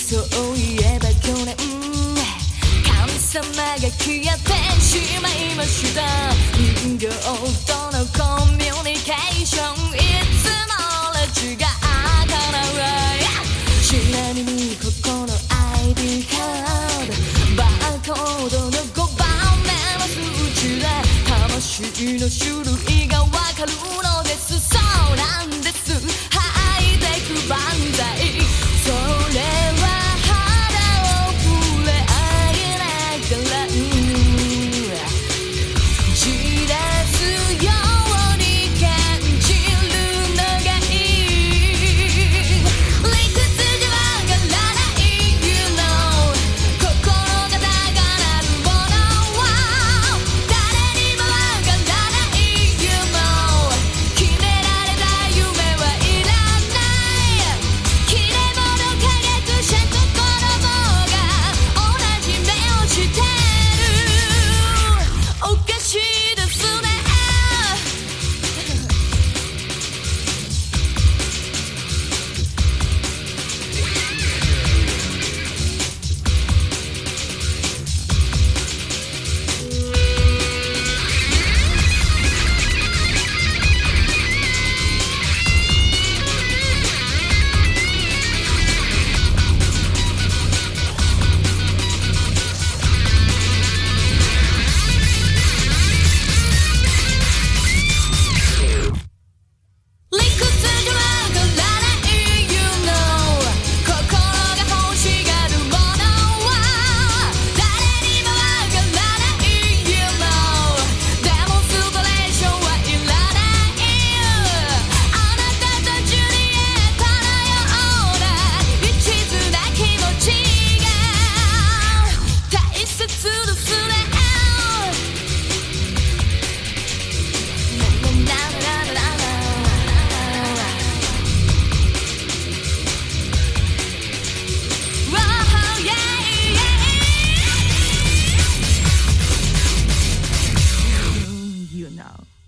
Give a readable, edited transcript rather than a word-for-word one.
そういえば去年神様が消えてしまいました。人形とのコミュニケーション、いつもレジが開かない。ちなみにここの ID カードバーコードの5番目の数値で魂の種類がわかるのです。そうなんです、ハイテク万歳。それは肌を触れ合えないからじらすように感じるのがいい。理屈じゃわからない You know 心が高鳴るものは誰にもわからない You know 決められた夢はいらない。切れ者科学者と子供が同じ目をしてる。おかしいですね。理屈じゃわからない You know 心が欲しがるものは誰にもわからない You know デモンストレーションはいらない。あなたとジュリエットのような一途な気持ちが大切ですね。You know.